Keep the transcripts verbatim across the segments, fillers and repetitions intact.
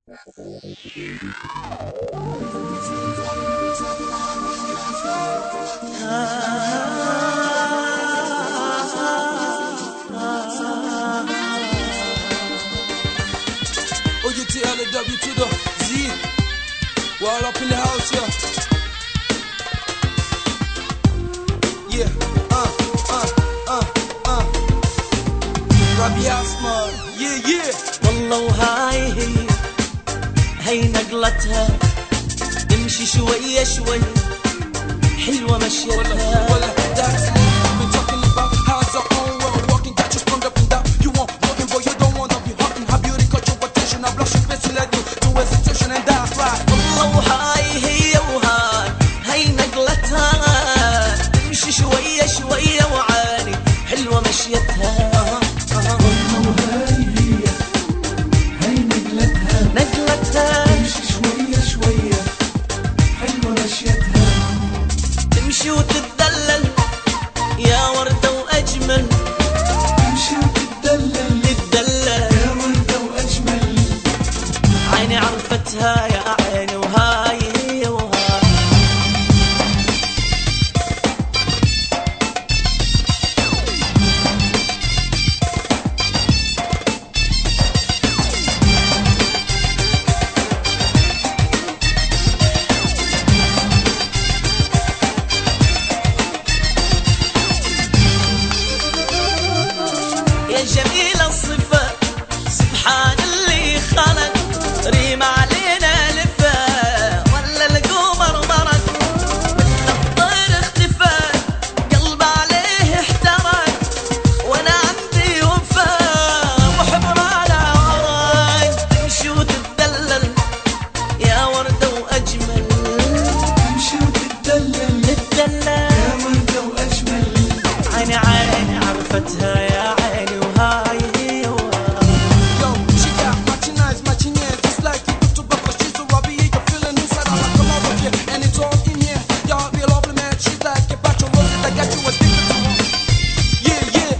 O U T L W to the Z. We're all up in the house, yeah. Yeah, uh, uh, uh, uh. Robbie Asma, yeah, yeah. والله وهاي هي هي نقلتها تمشي شوية شوي حلوة مشيتها. ولا ولا that's it. I've been talking about how's up on when we're walking, got you sprung up and down. You want walking, but you don't wanna be hot. Her beauty caught your attention. I blush your face to let you do hesitation, and that's right. والله وهاي هي وهاي هي نقلتها تمشي شوية شوية وعالي حلوة مشيتها. تمشي وتتدلل يا وردة وأجمل. تمشي وتتدلل تتدلل يا وردة وأجمل. عيني عرفتها يا عيني وهاي هي وهاي. يا جميل الصفة سبحان اللي خلق ريم علينا لفة ولا القمر مرق من الطير اختفى قلب عليه احترق وانا عندي وفا وحبر على وراي. تمشي وتتدلل يا وردة وأجمل. تمشي وتتدلل تتدلل يا وردة وأجمل. عيني عيني عرفتها يا عيني وهاي هي وهاي. Yo, she got matching eyes, matching hair, just like you put to back. She's so Robbie, you can feel it inside. I like the love of you, and it's all in here. Y'all be lovely, man. She's like a batch of roses that got you addicted to her. Yeah, yeah.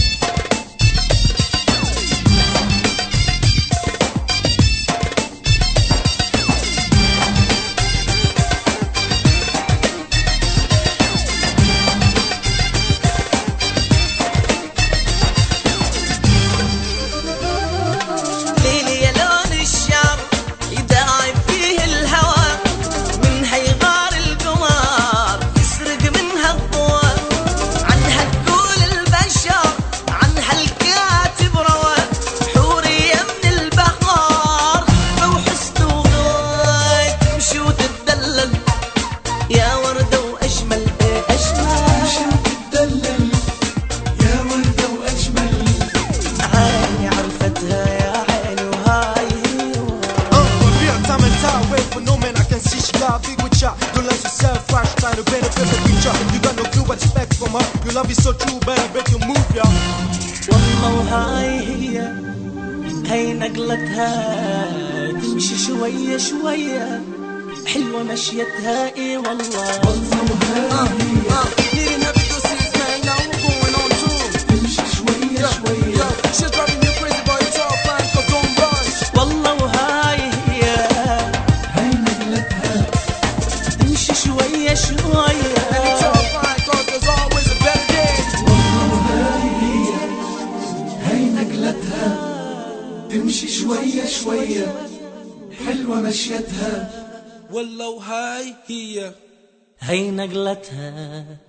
ليلي يا لون الشعر يداعب فيه الهوى منها يغار القمر يسرق منها الضوء عنها تقول البشر عنها الكاتب روى حورية من البحر فوحست وغاي. تمشي وتتدلل يا وردة وأجمل إيه تمشي أجمل. وتتدلل يا وردة وأجمل. عيني عرفتها يا عيني وهاي هي وهاي. Uh, but real time and time, wait for no man I can see she got big with ya. Don't let yourself rush, trying to benefit the future. You got no clue what you expect from her. Your love is so true, better break your move, y'all. والله وهاي هي هي نقلتها تمشي شوية شوية حلوة مشيتها اي والله. والله وهاي هي Uh, needing her to see this man, now we're going on tour. تمشي شوية Yo, شوية. yo, she's driving me crazy, but it's all fine, cause don't rush. والله وهاي هي هي نقلتها تمشي شوية And it's شوية. all fine, cause there's always a better day. والله وهاي هي هي نقلتها تمشي شوية شوية حلوة مشيتها. Well, oh, hi, here. هي نقلتها